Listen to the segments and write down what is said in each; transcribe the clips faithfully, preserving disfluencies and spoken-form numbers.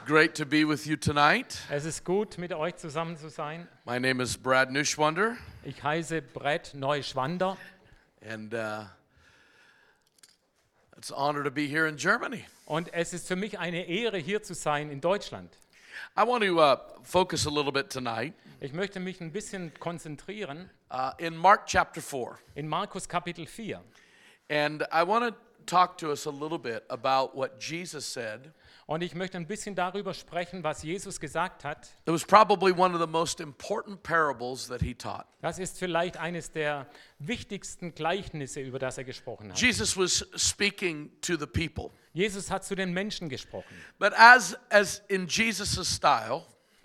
It's great to be with you tonight. Es ist gut, mit euch zusammen zu sein. My name is Brad Neuschwander, Ich heiße Brett Neuschwander and uh, it's an honor to be here in Germany. und es ist für mich eine Ehre, hier zu sein in Deutschland. I want to uh, focus a little bit tonight Ich möchte mich ein bisschen konzentrieren uh, in Mark chapter four, in Markus Kapitel vier. and I want to talk to us a little bit about what Jesus said. Und ich möchte ein bisschen darüber sprechen, was Jesus gesagt hat. It was probably one of the most important parables that he taught. Das ist vielleicht eines der wichtigsten Gleichnisse, über das er gesprochen hat. Jesus was speaking to the people, Jesus hat zu den Menschen gesprochen. but as as in Jesus' style,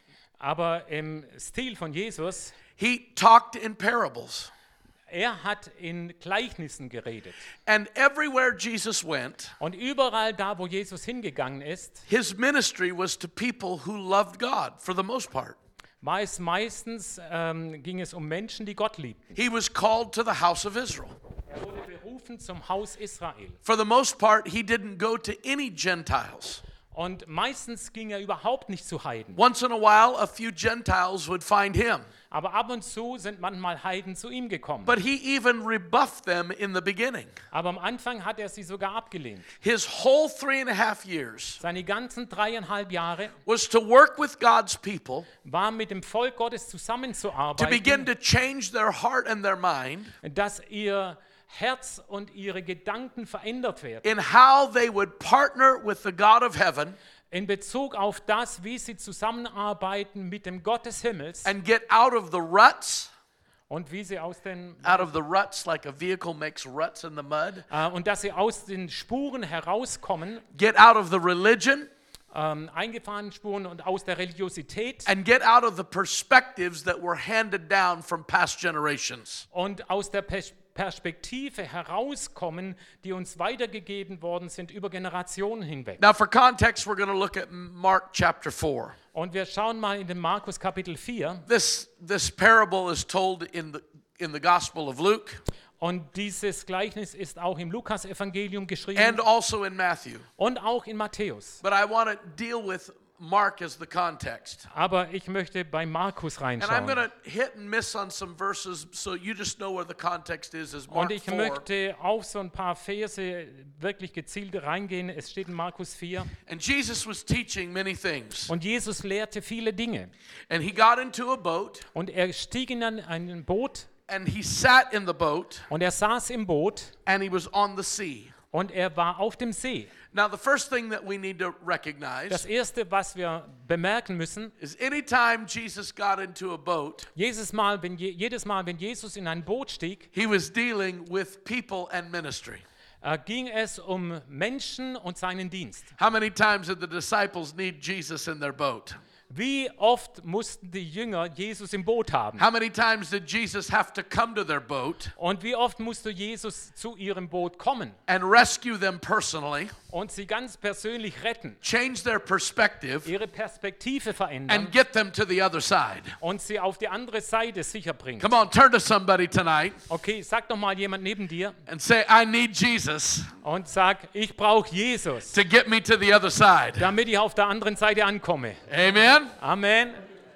Aber im Stil von Jesus, he talked in parables. er hat in Gleichnissen geredet. And everywhere Jesus went, Und überall da, wo Jesus hingegangen ist, his ministry was to people who loved God for the most part. war es meistens, ähm, ging es um Menschen, die Gott liebten. He was called to the house of Israel. Er wurde berufen zum Haus Israel. For the most part, he didn't go to any Gentiles. Und meistens ging er überhaupt nicht zu Heiden. Once in a while, a few Gentiles would find him. Aber ab und zu sind manchmal Heiden zu ihm gekommen. But he even rebuffed them in the beginning. Aber am Anfang hat er sie sogar abgelehnt. His whole three and a half years Seine ganzen dreieinhalb Jahre was to work with God's people, war mit dem Volk Gottes to begin zusammenzuarbeiten, to change their heart and their mind dass ihr Herz und ihre Gedanken verändert werden. in how they would partner with the God of heaven In Bezug auf das, wie sie zusammenarbeiten mit dem Gott des Himmels and get out of the ruts, und wie sie aus den out of the ruts like a vehicle makes ruts in the mud, äh, und dass sie aus den Spuren herauskommen, get out of the religion, ähm, eingefahrenen Spuren und aus der Religiosität and get out of the perspectives that were handed down from past generations. und aus der Pers- Perspektive herauskommen, die uns weitergegeben worden sind über Generationen hinweg. Now for context, we're going to look at Mark chapter four. Und wir schauen mal in den Markus Kapitel vier. This, this parable is told in the, in the Gospel of Luke Und dieses Gleichnis ist auch im Lukas-Evangelium geschrieben and also in Matthew. und auch in Matthäus. But I want to deal with Mark as the context. Aber ich möchte bei Markus And I'm going reinschauen. to hit and miss on some verses so you just know where the context is as Mark Und ich four. möchte auf so ein paar Verse wirklich gezielt reingehen. Es steht in Markus vier. And Jesus was teaching many things. Und Jesus lehrte viele Dinge. And he got into a boat Und er stieg in ein, ein Boot and he sat in the boat und er saß im Boot and he was on the sea. und er war auf dem See. Now the first thing that we need to recognize Das Erste, was wir bemerken müssen, is anytime Jesus got into a boat, jedes Mal, wenn, je- jedes Mal, wenn Jesus in ein Boot stieg, he was dealing with people and ministry. äh, ging es um Menschen und seinen Dienst. How many times did the disciples need Jesus in their boat? Wie oft mussten die Jünger Jesus im Boot haben? How many times did Jesus have to come to their boat Und wie oft musste Jesus zu ihrem Boot kommen and rescue them personally, und sie ganz persönlich retten, change their perspective, ihre Perspektive verändern and get them to the other side? und sie auf die andere Seite sicher bringen? Come on, turn to somebody tonight Okay, sag doch mal jemand neben dir and say, I need Jesus und sag, ich brauche Jesus, to get me to the other side. damit ich auf der anderen Seite ankomme. Amen? Amen.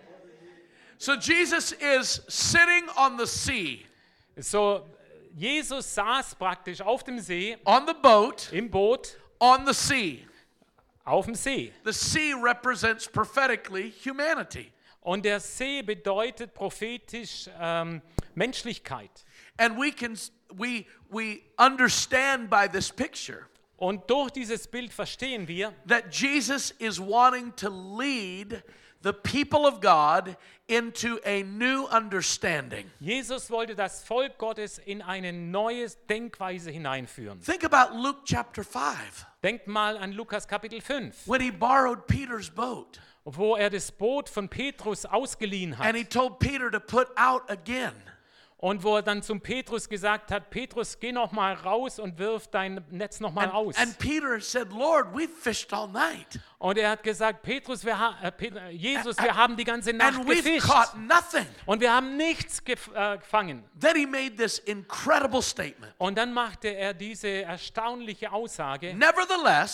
So Jesus is sitting on the sea, So, Jesus saß praktisch auf dem See, on the boat, im Boot, on the sea. auf dem See. The sea represents prophetically humanity. Und der See bedeutet prophetisch ähm, Menschlichkeit. And we can we we understand by this picture Und durch dieses Bild verstehen wir, that Jesus is wanting to lead the people of God into a new understanding. Jesus wollte das Volk Gottes in eine neue Denkweise hineinführen. Think about Luke chapter five, Denkt mal an Lukas Kapitel fünf, when he borrowed Peter's boat wo er das Boot von Petrus ausgeliehen hat and he told Peter to put out again. und wo er dann zum Petrus gesagt hat, Petrus, geh noch mal raus und wirf dein Netz noch mal And, aus. and Peter said, Lord, we've fished all night Und er hat gesagt, Petrus, wir ha äh, Pet Jesus, wir haben die ganze Nacht and we've gefischt caught nothing. und wir haben nichts gef äh, gefangen. Then he made this incredible statement. Und dann machte er diese erstaunliche Aussage, Nevertheless,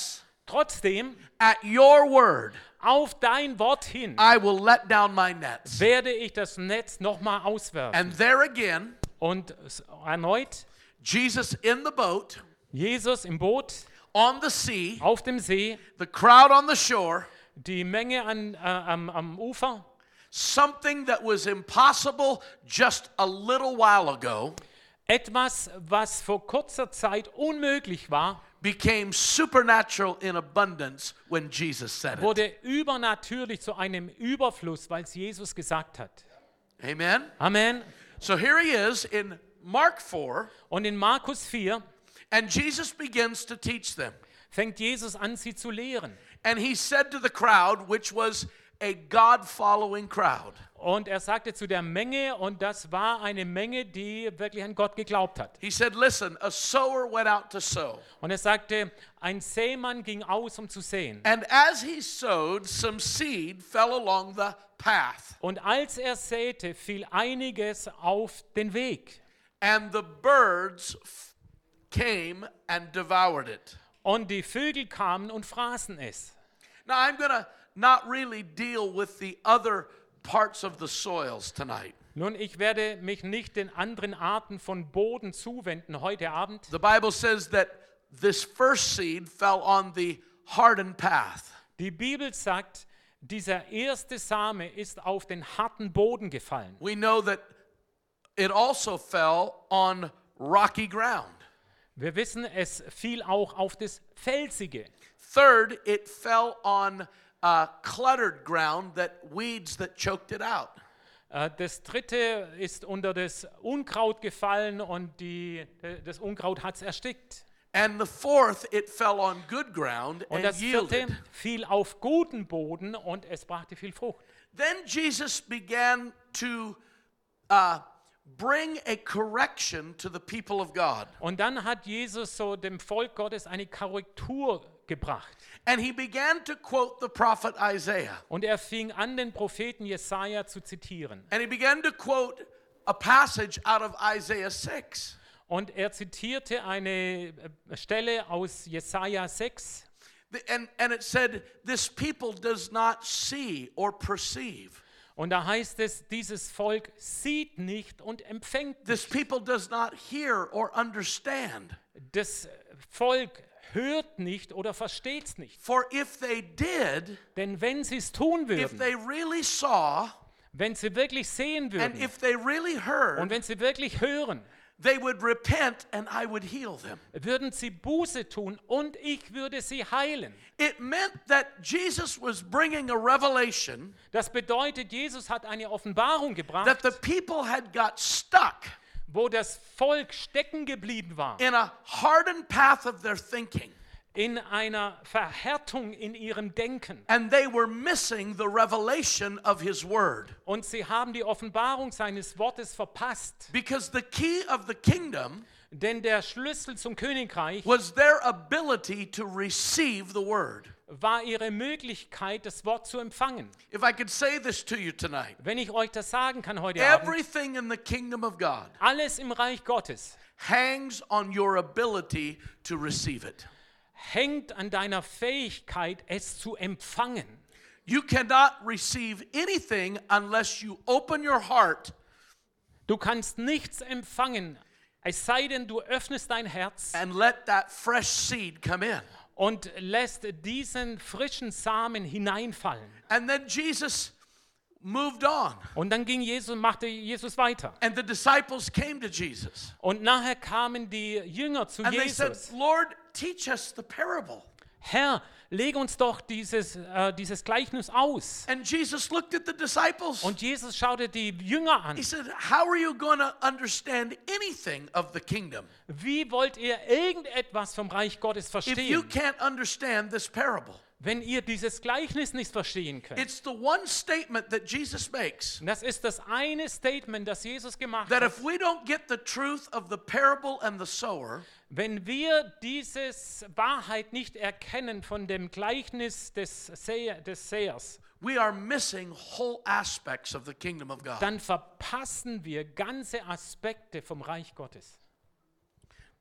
Trotzdem, at your word, auf dein Wort hin I will let down my nets. werde ich das Netz nochmal auswerfen. And there again, Und erneut, Jesus in the boat, Jesus im Boot, on the sea, auf dem See, the crowd on the shore, die Menge an, äh, am, am Ufer. something that was impossible just a little while ago Etwas, was vor kurzer Zeit unmöglich war, became supernatural in abundance when Jesus said it. wurde übernatürlich zu einem Überfluss, weil es Jesus gesagt hat. Amen. Amen. So here he is in Mark four, Und in Markus vier and Jesus begins to teach them. fängt Jesus an, sie zu lehren. And he said to the crowd, which was a God-following crowd, Und er sagte zu der Menge, und das war eine Menge, die wirklich an Gott geglaubt hat. he said, listen, a sower went out to sow. Und er sagte, ein Sämann ging aus, um zu säen. And as he sowed, some seed fell along the path, Und als er säte, fiel einiges auf den Weg. and the birds f- came and devoured it. Und die Vögel kamen und fraßen es. Now, I'm going to not really deal with the other parts of the soils tonight. Nun, ich werde mich nicht den anderen Arten von Boden zuwenden heute Abend. The Bible says that this first seed fell on the hardened path. Die Bibel sagt, dieser erste Same ist auf den harten Boden gefallen. We know that it also fell on rocky ground. Wir wissen, es fiel auch auf das Felsige. Third, it fell on uh, cluttered ground, that weeds that choked it out. Äh, Das dritte ist unter das Unkraut gefallen und die, das Unkraut hat es erstickt. And the fourth, it fell on good ground Und and das vierte yielded. fiel auf guten Boden und es brachte viel Frucht. Then Jesus began to uh, bring a correction to the people of God. Und dann hat Jesus so dem Volk Gottes eine Korrektur gebracht. And he began to quote the prophet Isaiah. Und er fing an, den Propheten Jesaja zu zitieren. And he began to quote a passage out of Isaiah six. Und er zitierte eine äh, Stelle aus Jesaja sechs. The- And, and it said, this people does not see or perceive. Und da heißt es, dieses Volk sieht nicht und empfängt This nicht. people does not hear or understand. Das Volk hört nicht oder versteht es nicht. For if they did, Denn wenn sie es tun if würden, they really saw, wenn sie wirklich sehen and würden if they really und heard, wenn sie wirklich hören, they would repent and I would heal them. würden sie Buße tun und ich würde sie heilen. It meant that Jesus was bringing a revelation Das bedeutet, Jesus hat eine Offenbarung that gebracht, the people had got stuck wo das Volk stecken geblieben war, in a hardened path of their thinking. in einer Verhärtung in ihrem Denken. And they were missing the revelation of his word. Und sie haben die Offenbarung seines Wortes verpasst. Because the key of the kingdom Denn der Schlüssel zum Königreich was their ability to receive the word. war ihre Möglichkeit, das Wort zu empfangen. If I could say this to you tonight, Wenn ich euch das sagen kann heute Abend, everything in the kingdom of God alles im Reich Gottes hangs on your ability to receive it. hängt an deiner Fähigkeit, es zu empfangen. You cannot receive anything unless you open your heart Du kannst nichts empfangen, es sei denn, du öffnest dein Herz and let that fresh seed come in. und lässt diesen frischen Samen hineinfallen. And then Jesus moved on. Und dann ging Jesus, machte Jesus weiter. And the disciples came to Jesus. Und nachher kamen die Jünger zu And they said, Jesus. Lord, teach us the parable. Herr, leg uns doch dieses, äh, dieses Gleichnis aus. And Jesus looked at the disciples. Und Jesus schaute die Jünger an. He said, how are you going to understand anything of the kingdom Wie wollt ihr irgendetwas vom Reich Gottes if you verstehen, can't understand this parable? wenn ihr dieses Gleichnis nicht verstehen könnt? It's the one statement that Jesus makes, Und das ist das eine Statement, das Jesus gemacht that hat. if we don't get the truth of the parable and the sower, Wenn wir diese Wahrheit nicht erkennen von dem Gleichnis des, Säher, des Säers, we are missing whole aspects of the kingdom of God. dann verpassen wir ganze Aspekte vom Reich Gottes.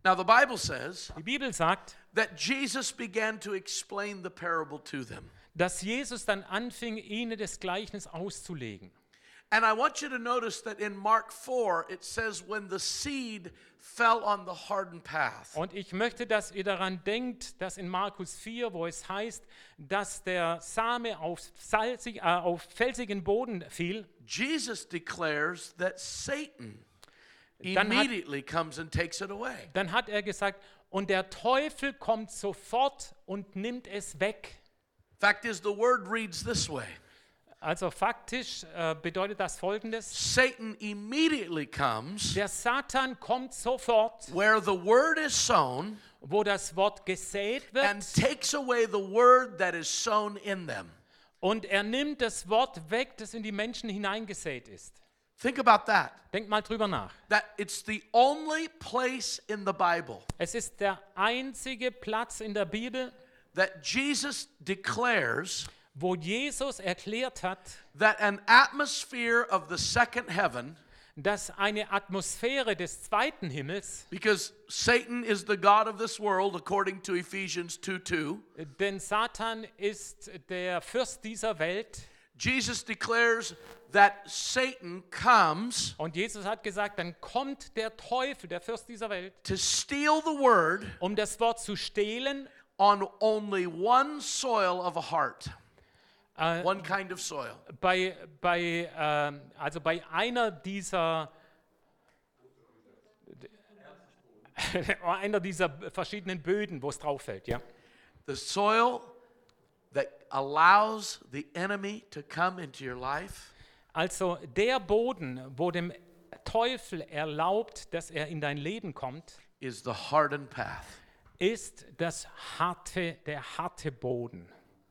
Now the Bible says Die Bibel sagt, that Jesus began to explain the parable to them. dass Jesus dann anfing, ihnen das Gleichnis auszulegen. And I want you to notice that in Mark four, it says, when the seed fell on the hardened path. Und ich möchte, dass ihr daran denkt, dass in Markus vier, wo es heißt, dass der Same auf, salzig, äh, auf felsigen Boden fiel, Jesus declares that Satan Dann hat- immediately comes and takes it away. dann hat er gesagt, und der Teufel kommt sofort und nimmt es weg. Fact is, the word reads this way. Also faktisch äh, bedeutet das Folgendes: Satan immediately comes Der Satan kommt sofort, where the word is sown wo das Wort gesät and wird, takes away the word that is sown in them. und er nimmt das Wort weg, das in die Menschen hineingesät ist. Think about that. Denkt mal drüber nach. That it's the only place in the Bible Es ist der einzige Platz in der Bibel, that Jesus declares wo Jesus erklärt hat, that an atmosphere of the second heaven, dass eine Atmosphäre des zweiten Himmels, because Satan is the god of this world according to Ephesians two two, denn Satan ist der Fürst dieser Welt, Jesus declares that Satan comes und Jesus hat gesagt, dann kommt der Teufel, der Fürst dieser Welt, to steal the word um das Wort zu stehlen, on only one soil of a heart, äh, one kind of soil. bei, bei, ähm, also bei einer dieser, einer dieser verschiedenen Böden, wo es drauf fällt, ja. The soil that allows the enemy to come into your life Also der Boden, wo dem Teufel erlaubt, dass er in dein Leben kommt, is the hardened path. ist das harte, der harte Boden.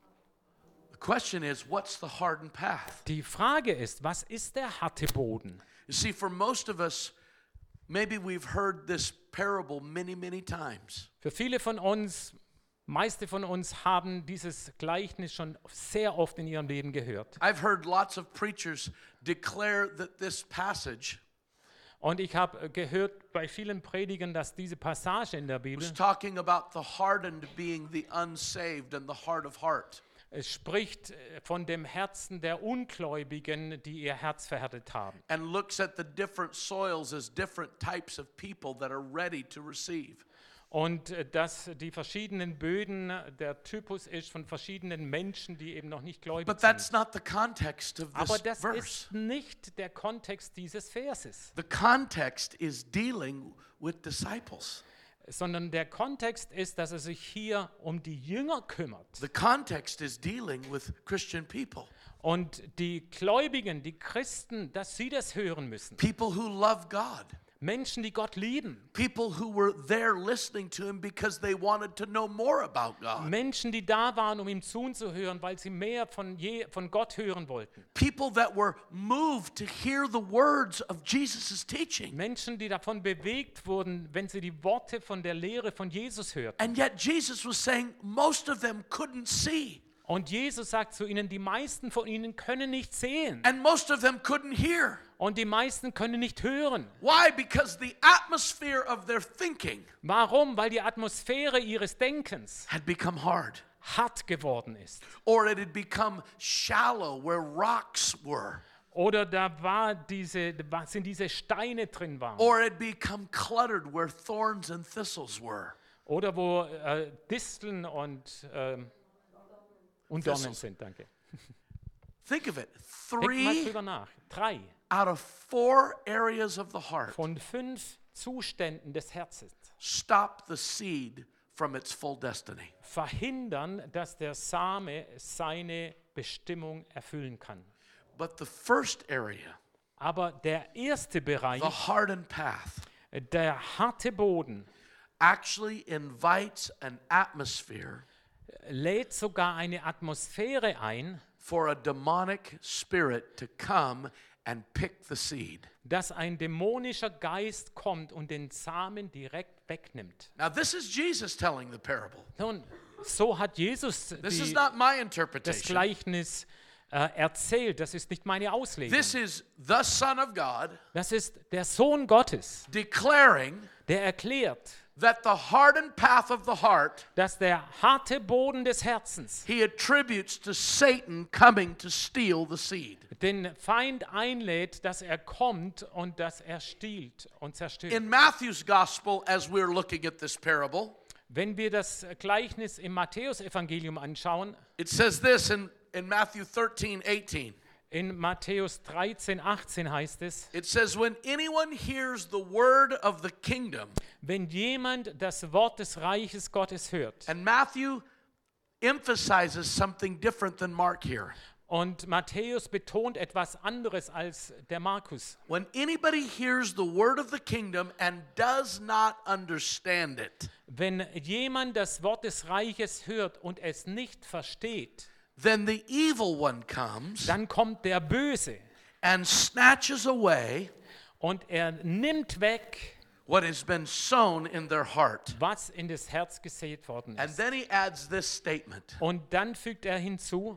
The question is, what's the hardened path? Die Frage ist, was ist der harte Boden? You see, for most of us, maybe we've heard this parable many, many times. Für viele von uns, meiste von uns haben dieses Gleichnis schon sehr oft in ihrem Leben gehört. I've heard lots of preachers declare that this passage Und ich habe gehört bei vielen Predigern, dass diese Passage in der Bibel, was talking about the hardened being the unsaved and the hard of heart. es spricht äh, von dem Herzen der Ungläubigen, die ihr Herz verhärtet haben. And looks at the different soils as different types of people that are ready to receive. Und äh, dass die verschiedenen Böden äh, der Typus ist von verschiedenen Menschen, die eben noch nicht gläubig But sind. that's not the context of Aber this das verse. ist nicht der Kontext dieses Verses, The context is dealing with disciples. sondern der Kontext ist, dass er sich hier um die Jünger kümmert. The context is dealing with Christian people. Und die Gläubigen, die Christen, dass sie das hören müssen. People who love God. Menschen, die Gott lieben. People who were there listening to him because they wanted to know more about God. Menschen, die da waren, um ihm zuzuhören, weil sie mehr von, je, von Gott hören wollten. People that were moved to hear the words of Jesus' teaching. Menschen, die davon bewegt wurden, wenn sie die Worte von der Lehre von Jesus hörten. And yet Jesus was saying most of them couldn't see. Und Jesus sagt zu ihnen, die meisten von ihnen können nicht sehen. And most of them couldn't hear. Und die meisten können nicht hören. Why? Because the atmosphere of their thinking Warum? Weil die Atmosphäre ihres Denkens had become hard. hart geworden ist. Or it had become shallow where rocks were. Oder da war diese, da sind diese Steine drin waren. Or it had become cluttered where thorns and thistles were. Oder wo äh, Disteln und, ähm, und Dornen Thistles. sind. Danke. Think of it. Denkt mal Three drüber nach. Drei out of four areas of the heart von fünf Zuständen des Herzens stop the seed from its full destiny. verhindern, dass der Same seine Bestimmung erfüllen kann. But the first area, Aber der erste Bereich, the hardened path, der harte Boden, actually invites an atmosphere lädt sogar eine Atmosphäre ein, for a demonic spirit to come and pick the seed. dass ein dämonischer Geist kommt und den Samen direkt wegnimmt. Now, this is Jesus telling the parable. Nun, so hat Jesus This is die, not my das interpretation. Gleichnis äh, erzählt. Das ist nicht meine Auslegung. This is the Son of God Das ist der Sohn Gottes, declaring der erklärt, that the hardened path of the heart dass der harte Boden des Herzens he attributes to Satan coming to steal the seed. den Feind einlädt, dass er kommt und dass er stiehlt und zerstört. In Matthew's gospel, as we're looking at this parable, Wenn wir das Gleichnis im Matthäusevangelium anschauen, it says this in, in Matthew thirteen eighteen. in Matthäus dreizehn, achtzehn heißt es, It says, when anyone hears the word of the kingdom, wenn jemand das Wort des Reiches Gottes hört, and Matthew emphasizes something different than Mark here. und Matthäus betont etwas anderes als der Markus. When anybody hears the word of the kingdom and does not understand it, Wenn jemand das Wort des Reiches hört und es nicht versteht, then the evil one comes dann kommt der Böse and snatches away und er nimmt weg, what has been sown in their heart. was in das Herz gesät worden And ist. then he adds this statement. Und dann fügt er hinzu,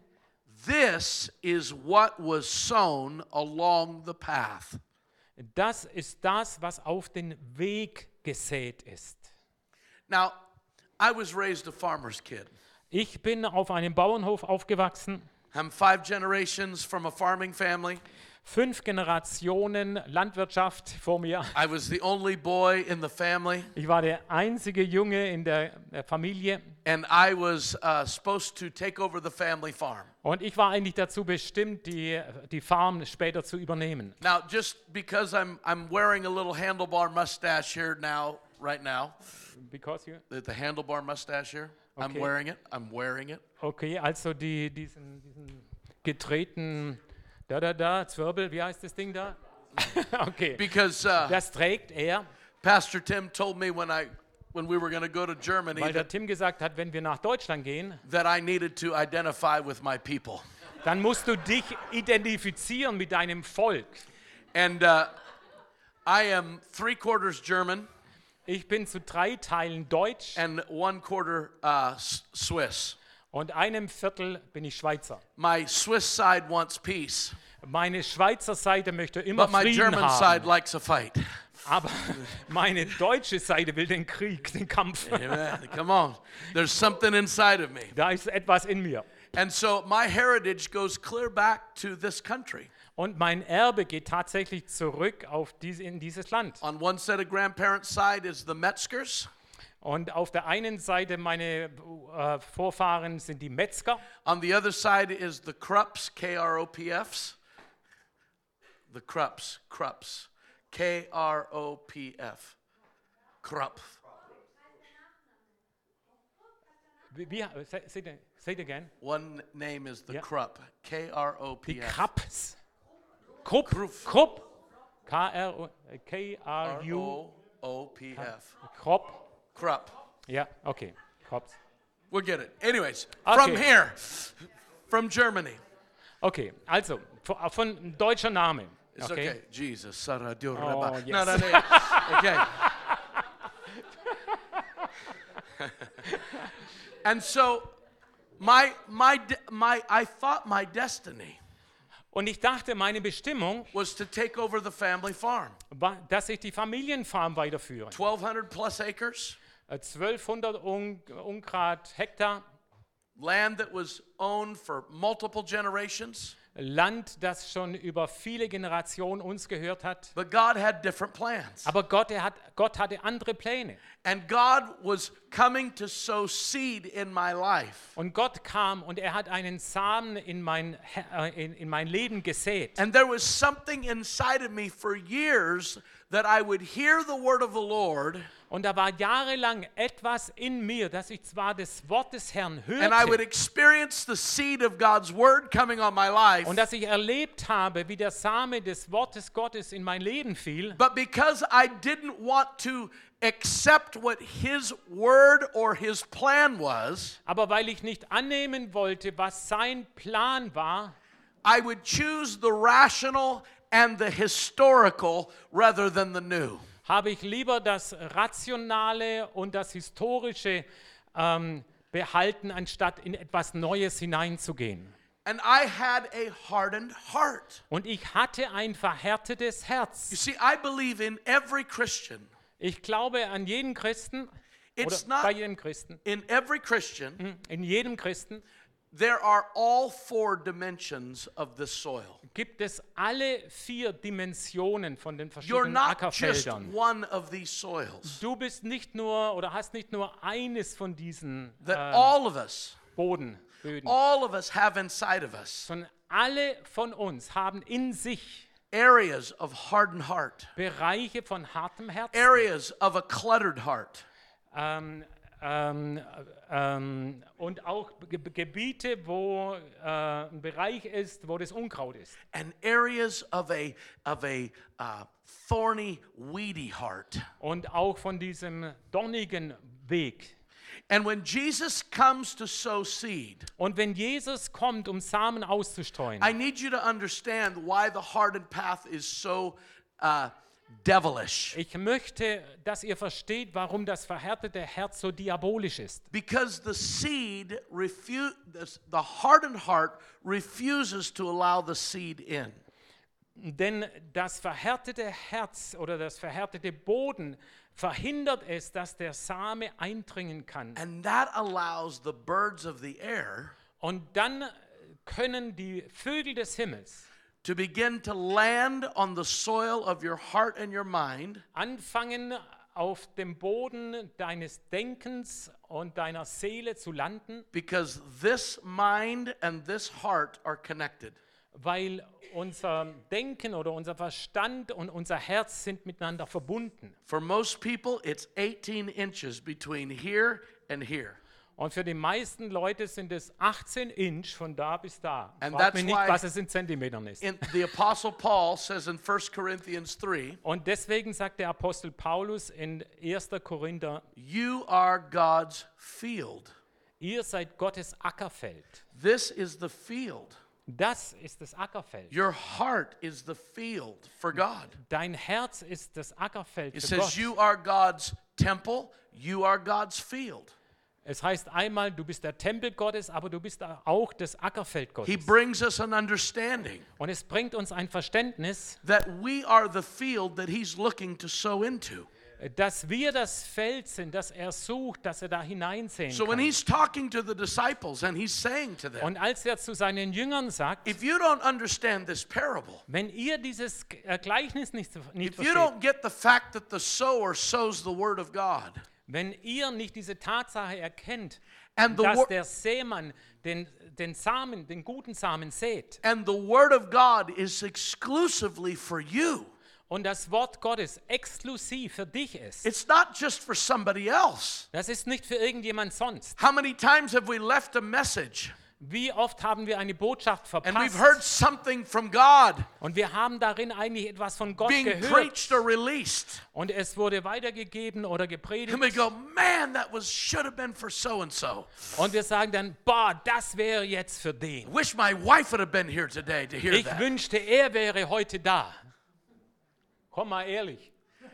This is what was sown along the path. das ist das, was auf den Weg gesät ist. Now, I was raised a farmer's kid. Ich bin auf einem Bauernhof aufgewachsen, I'm five generations from a farming family. fünf Generationen Landwirtschaft vor mir. I was the only boy in the family, Ich war der einzige Junge in der äh, Familie and I was uh, supposed to take over the family farm. und ich war eigentlich dazu bestimmt, die, die Farm später zu übernehmen. Now, just because I'm I'm wearing a little handlebar mustache here now, right now, Because you, the, the handlebar mustache here, I'm Okay. wearing it. I'm wearing it. okay, also die, diesen, diesen gedrehten, da, da, da, Zwirbel, wie heißt das Ding da? Okay, Because uh, das trägt er, Pastor Tim told me when I when we were going to go to Germany weil der that, Tim gesagt hat, wenn wir nach Deutschland gehen, that I needed to identify with my people. dann musst du dich identifizieren mit deinem Volk. And uh, I am three quarters German Ich bin zu drei Teilen Deutsch and one quarter uh, S- Swiss. und einem Viertel bin ich Schweizer. My Swiss side wants peace, Meine Schweizer Seite möchte immer but my Frieden German side haben, likes a fight. aber meine deutsche Seite will den Krieg, den Kampf. Amen. Come on. There's something inside of me. Da ist etwas in mir. And so my heritage goes clear back to this country. Und mein Erbe geht tatsächlich zurück auf diese, in dieses Land. On one set of grandparents' side is the Metzgers. Und auf der einen Seite meine äh, Vorfahren sind die Metzger. On the other side is the Krupps, K R O P Fs. The Krupps, Krupps, K R O P F. Krupp. Wie, wie, say, say, it- say it again. One name is the Yeah. Krupp, K R O Die P F. Krapps. Krupp. Krupp. Krupp. K R U K R R U. O O P F. Krupp. Krupp. Ja, okay. Krupps. We'll get it. Anyways, Okay. from here, from Germany. Okay, also von, von deutscher Name. It's Okay. okay. Jesus. Sarah Dio Oh, Reba. yes. No, no, no. Okay. And so my my de- my I thought my destiny Und ich dachte, meine Bestimmung was to take over the family farm. war, dass ich die Familienfarm weiterführe. twelve hundred plus acres, Äh, zwölfhundert Un Ungrad Hektar, land that was owned for multiple generations. Land, das schon über viele Generationen uns gehört hat. But God had different plans. Aber Gott, er hat, Gott hatte andere Pläne. And God was coming to sow seed in my life. Und Gott kam und er hat einen Samen in mein, He- äh, in, in mein Leben gesät. And there was something inside of me for years that I would hear the word of the Lord Und da war jahrelang etwas in mir, dass ich zwar das Wort des Herrn and I would hörte experience the seed of God's word coming on my life. und dass ich erlebt habe, wie der Same des Wortes Gottes in mein Leben fiel. But because I didn't want to accept what his word or his plan was, Aber weil ich nicht annehmen wollte, was sein Plan war, I would choose the rational and the historical rather than the new. habe ich lieber das Rationale und das Historische ähm, behalten, anstatt in etwas Neues hineinzugehen. And I had a hardened heart. Und ich hatte ein verhärtetes You Herz. see, I believe in every Christian Ich glaube an jeden Christen It's oder bei not jedem Christen, in every Christian, hm, in jedem Christen there are all four dimensions of this soil. gibt es alle vier Dimensionen von den You're verschiedenen not just Ackerfeldern. one of these soils. Du bist nicht nur oder hast nicht nur eines von diesen That äh, all of us, Bodenböden, all of us have inside of us sondern alle von uns haben in sich areas of hardened heart, Bereiche von hartem Herzen, areas of a cluttered heart, ähm, ähm, ähm, und auch Ge Gebiete, wo äh, ein Bereich ist, wo das Unkraut ist. and areas of a of a uh, thorny, weedy heart. Und auch von diesem dornigen Weg. And when Jesus comes to sow seed, Und wenn Jesus kommt, um Samen auszustreuen, I need you to understand why the hardened path is so uh, devilish. ich möchte, dass ihr versteht, warum das verhärtete Herz so diabolisch ist. Because the seed refu- the, the hardened heart refuses to allow the seed in. Denn das verhärtete Herz oder das verhärtete Boden verhindert es, dass der Same eindringen kann. And that allows the birds of the air Und dann können die Vögel des Himmels to begin to land on the soil of your heart and your mind, anfangen, auf dem Boden deines Denkens und deiner Seele zu landen, because this mind and this heart are connected. weil unser Denken oder unser Verstand und unser Herz sind miteinander verbunden. For most people, it's eighteen inches between here and here. Und für die meisten Leute sind es achtzehn Inch von da bis da. And Frag that's mich nicht, why- was es in Zentimetern ist. In, the Apostle Paul says in First Corinthians three, Und deswegen sagt der Apostel Paulus in erster Korinther, you are God's field. ihr seid Gottes Ackerfeld. This is the field. Das ist das Ackerfeld. Your heart is the field for God. Dein Herz ist das Ackerfeld It für says Gott. you are God's temple, you are God's field. Es heißt einmal, du bist der Tempel Gottes, aber du bist auch das Ackerfeld He Gottes. brings us an understanding Und es bringt uns ein Verständnis, that we are the field that he's looking to sow into. dass wir das Feld sind, das er sucht, dass er da hineinsehen So when kann. he's talking to the disciples and he's saying to them, Und als er zu seinen Jüngern sagt, if you don't understand this parable, wenn ihr dieses äh, Gleichnis nicht, nicht if you versteht, don't get the fact that the sower sows the word of God, wenn ihr nicht diese Tatsache erkennt, and the, dass wor- der Sämann den, den Samen, den guten Samen sät and the word of God is exclusively for you, und das Wort Gottes exklusiv für dich ist, it's not just for somebody else. das ist nicht für irgendjemand sonst. How many times have we left a message Wie oft haben wir eine Botschaft and we've verpasst heard something from God und wir haben darin eigentlich etwas von Gott being gehört preached or released, und es wurde weitergegeben oder gepredigt and we go, man, that was should have been for so and so. und wir sagen dann, boah, das wäre jetzt für den. Wish my wife would have been here today to hear Ich that. wünschte, er wäre heute da. Komm mal ehrlich.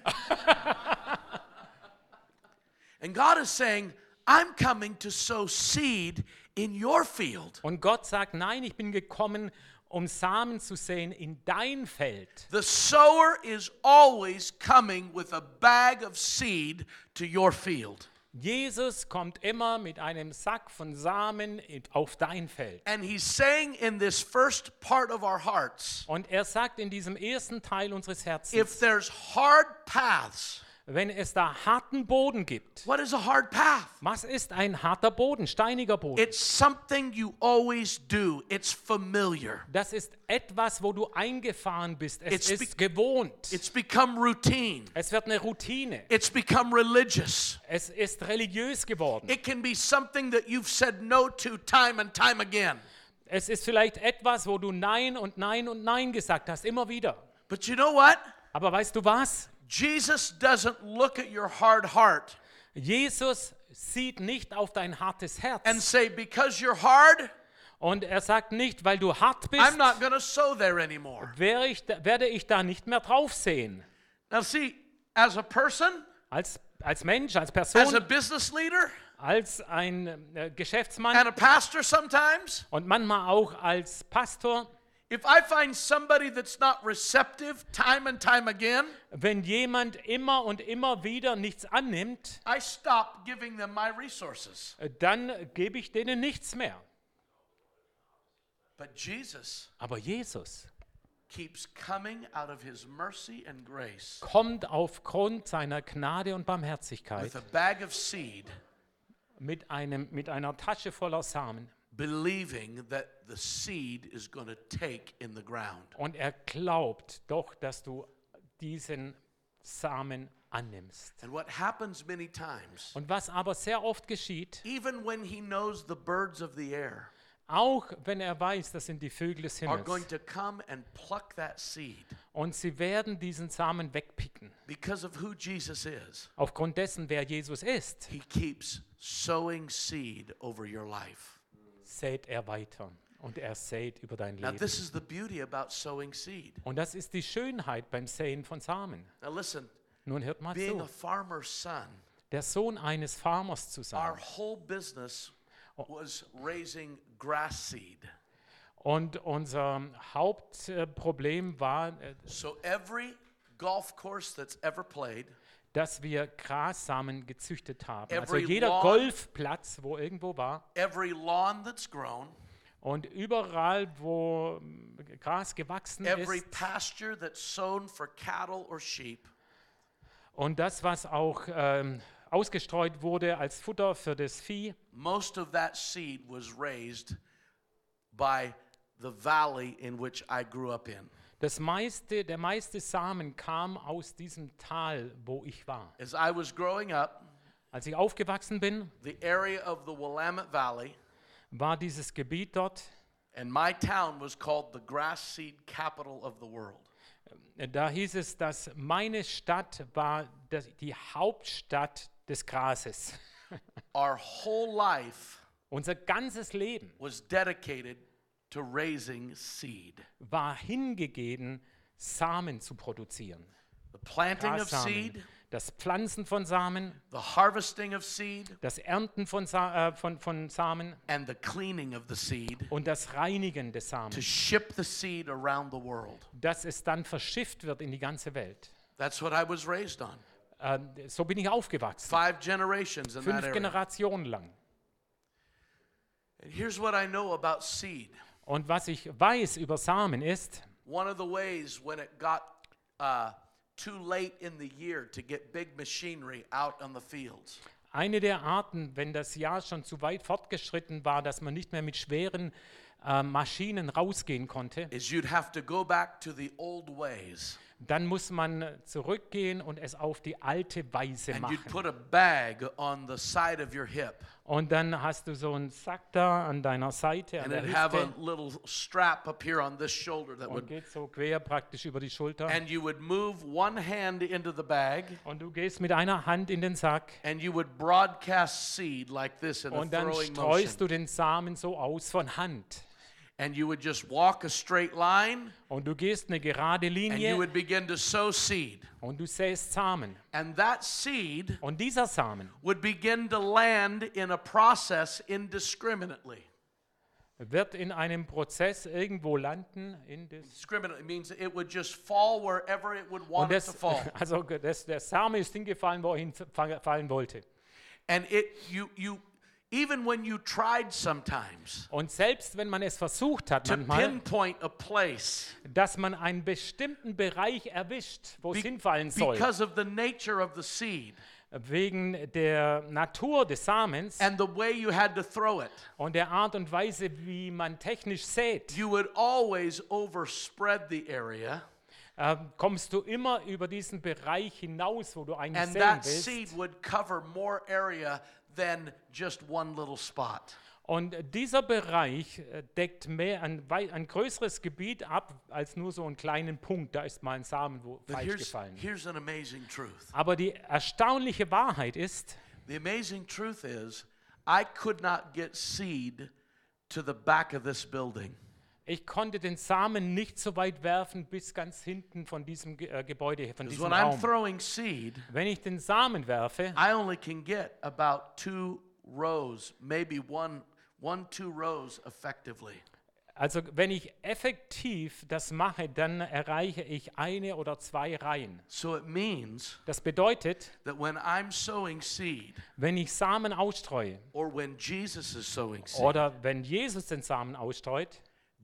And God is saying, I'm coming to sow seed in your field. Und Gott sagt, nein, ich bin gekommen, um Samen zu säen in dein Feld. The sower is always coming with a bag of seed to your field. Jesus kommt immer mit einem Sack von Samen in- auf dein Feld. And he's saying in this first part of our hearts, Und er sagt in diesem ersten Teil unseres if Herzens, there's hard paths, wenn es da harten Boden gibt, what is a hard path? was ist ein harter Boden, steiniger Boden? It's something you always do. It's familiar. Das ist etwas, wo du eingefahren bist. Es It's ist be- gewohnt. It's become routine. Es wird eine Routine. It's become religious. Es ist religiös geworden. It can be something that you've said no to time and time again. Es ist vielleicht etwas, wo du Nein und Nein und Nein gesagt hast, immer wieder. But you know what? Aber weißt du was? Jesus doesn't look at your hard heart Jesus sieht nicht auf dein hartes Herz. and say, because you're hard, Und er sagt nicht, weil du hart I'm bist, not going to sow there anymore. werde ich, da- werde ich da nicht mehr drauf sehen. Now, see, as a person, Als, als Mensch, als as a Person, business leader, als ein äh, and Geschäftsmann a pastor sometimes, und manchmal auch als Pastor. If I find somebody that's not receptive time and time again, Wenn jemand immer und immer wieder nichts annimmt, I stop giving them my resources. äh, dann gebe ich denen nichts mehr. But Jesus Aber Jesus keeps coming out of his mercy and grace kommt aufgrund seiner Gnade und Barmherzigkeit with a bag of seed, mit, einem, mit einer Tasche voller Samen. believing that the seed is going to take in the ground. Und er glaubt doch, dass du diesen Samen annimmst. And what happens many times, Und was aber sehr oft geschieht, even when he knows the birds of the air auch wenn er weiß, das sind die Vögel des are going Himmels, to come and pluck that seed und sie werden diesen Samen wegpicken, because of who Jesus is, aufgrund dessen, wer Jesus ist, he keeps sowing seed over your life. sät er weiter und er sät über dein Now, Leben. this is the beauty about sowing seed. Und das ist die Schönheit beim Säen von Samen. Now, listen, Nun hört mal being a zu, farmer's son, der Sohn eines Farmers zu our sein. whole business was raising grass seed. Und unser Hauptproblem war, äh, So every golf course that's ever played, dass wir Grassamen gezüchtet haben. Also Every jeder lawn- Golfplatz, wo irgendwo war, every lawn that's grown, und überall, wo ähm, Gras gewachsen every ist, pasture that's sown for cattle or sheep, und das, was auch ähm, ausgestreut wurde als Futter für das Vieh, most of that seed was raised by the valley in which I grew up in. das meiste, der meiste Samen kam aus diesem Tal, wo ich war. As I was growing up, Als ich aufgewachsen bin, the area of the Willamette Valley war dieses Gebiet dort, and my town was called the grass seed capital of the world. da hieß es, dass meine Stadt war das, die Hauptstadt des Grases. Our whole life Unser ganzes Leben was dedicated to raising seed. war hingegeben, Samen zu produzieren. The planting of Grassamen, seed, das Pflanzen von Samen, the harvesting of seed, das Ernten von, Sa äh, von, von Samen and the cleaning of the seed und das Reinigen des to Samens, ship the seed around the world. dass es dann verschifft wird in die ganze Welt. That's what I was raised on. Äh, so bin ich aufgewachsen, Five generations in that fünf area. Generationen lang. And here's what I know about seed. Und was ich weiß über Samen ist, One of the ways when it got uh, too late in the year to get big machinery out on the fields, eine der Arten, wenn das Jahr schon zu weit fortgeschritten war, dass man nicht mehr mit schweren äh, Maschinen rausgehen konnte, is you'd have to go back to the old ways dann muss man zurückgehen und es auf die alte Weise and you'd machen. put a bag on the side of your hip Und dann hast du so einen Sack da an deiner Seite, an and der it'd have a Hüfte, little strap up here on this shoulder that und would, geht so quer praktisch über die Schulter. and you would move one hand into the bag Und du gehst mit einer Hand in den Sack and you would broadcast seed like this in a und dann throwing motion. streust du den Samen so aus von Hand. And you would just walk a straight line Und du gehst eine gerade and you Linie would begin to sow seed. und du säst Samen. And that seed Und dieser Samen would begin to land in a process indiscriminately. wird in einem Prozess irgendwo landen. In das Discriminately means it would just fall wherever it would und want it to das, fall. also das, der Same ist hingefallen, wo er hinfallen wollte. And it you you even when you tried sometimes Und selbst wenn man es versucht hat, to manchmal, pinpoint a place dass man einen bestimmten Bereich erwischt, wo es be- hinfallen soll, because of the nature of the seed wegen der Natur des Samens and the way you had to throw it, und der Art und Weise, wie man technisch sät, you would always overspread the area, äh, kommst du immer über diesen Bereich hinaus, wo du eigentlich and säen that willst. seed would cover more area than just one little spot. Und dieser Bereich äh, deckt mehr ein, wei- ein größeres Gebiet ab, als nur so einen kleinen Punkt. Da ist mal ein Samen wo But falsch here's, gefallen. here's an amazing truth. Aber die erstaunliche Wahrheit ist, The amazing truth is, I could not get seed to the back of this building. ich konnte den Samen nicht so weit werfen bis ganz hinten von diesem Ge äh, Gebäude, von Because diesem when I'm Raum. throwing seed, Wenn ich den Samen werfe, I only can get about two rows, maybe one, one, two rows effectively. Also wenn ich effektiv das mache, dann erreiche ich eine oder zwei Reihen. So it means Das bedeutet, that when I'm sowing seed, wenn ich Samen ausstreue or when Jesus is sowing seed, oder wenn Jesus den Samen ausstreut,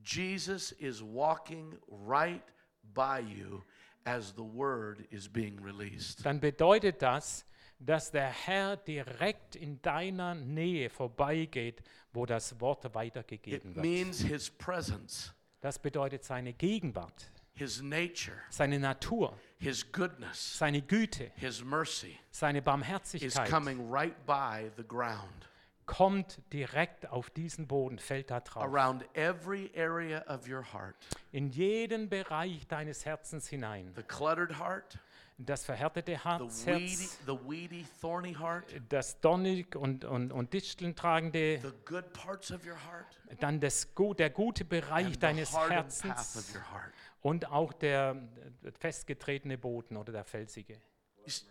Jesus is walking right by you as the word is being released. dann bedeutet das, dass der Herr direkt in deiner Nähe vorbeigeht, wo das Wort It weitergegeben wird. means his presence, Das bedeutet seine Gegenwart, his nature, seine Natur, his goodness, seine Güte, his mercy seine is Barmherzigkeit coming right by the ground, kommt direkt auf diesen Boden, fällt da drauf. around every area of your heart. In jeden Bereich deines Herzens hinein. The cluttered heart, Das verhärtete the Herz, weedy, Herz the weedy, thorny heart, das dornig und, und, und Disteln tragende, the good parts of your heart, dann das, gu- der gute Bereich and the deines hardened path of Herzens your heart. und auch der äh, festgetretene Boden oder der felsige. You s-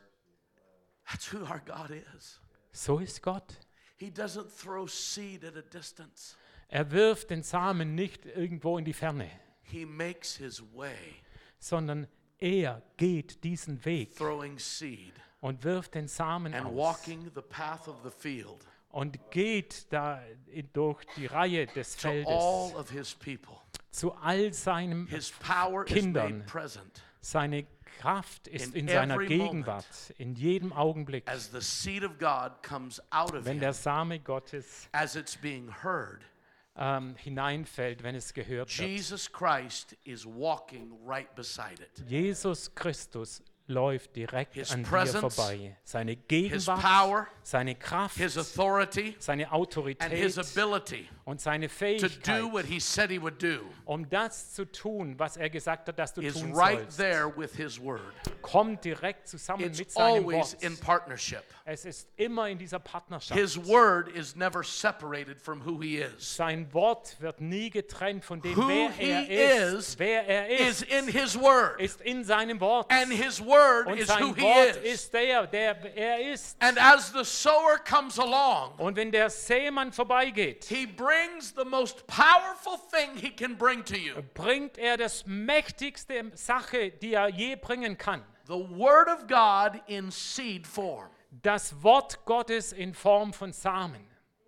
That's who our God is. So ist Gott. He doesn't throw seed at a distance. Er wirft den Samen nicht irgendwo in die Ferne, He makes his way, sondern er geht diesen Weg throwing seed und wirft den Samen and aus walking the path of the field und geht da in- durch die Reihe des to all Feldes of his people. zu all seinen His power is Kindern. made present Seine Kraft ist In in seiner every Gegenwart, in jedem Augenblick. as the seed of God comes out of Wenn him, der Same Gottes as it's being heard. ähm, hineinfällt, wenn es gehört wird. Jesus Christ is walking right beside it. Jesus Christus läuft direkt His an dir presence, vorbei. Seine His Gegenwart, power, seine Kraft, his authority, seine and Autorität his ability und seine to do Fähigkeit, what he said he would do um das zu tun, was er gesagt hat, dass du is tun right sollst, there with his word. kommt direkt zusammen It's mit seinem always Wort. in partnership. Es ist immer in dieser Partnerschaft. His word is never separated from who he is. Sein Wort wird nie getrennt von dem, Who wer he er ist. is, Wer er Is ist, in his word. ist in seinem Wort. And his word Und is sein who he Wort is. ist der, der er ist. And as the sower comes along, Und wenn der Sämann vorbeigeht, he brings the most powerful thing he can bring to you. bringt er das mächtigste Sache, die er je bringen kann. The word of God in seed form. Das Wort Gottes in Form von Samen.